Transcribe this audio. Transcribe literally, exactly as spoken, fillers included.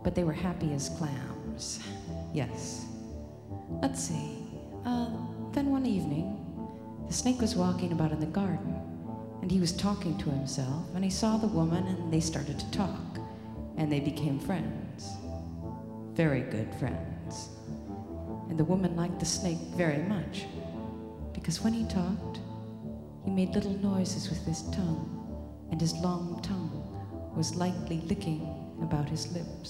but they were happy as clams. Yes. Let's see. Uh, then one evening, the snake was walking about in the garden, and he was talking to himself, and he saw the woman, and they started to talk, and they became friends. Very good friends. And the woman liked the snake very much, because when he talked, he made little noises with his tongue, and his long tongue was lightly licking about his lips.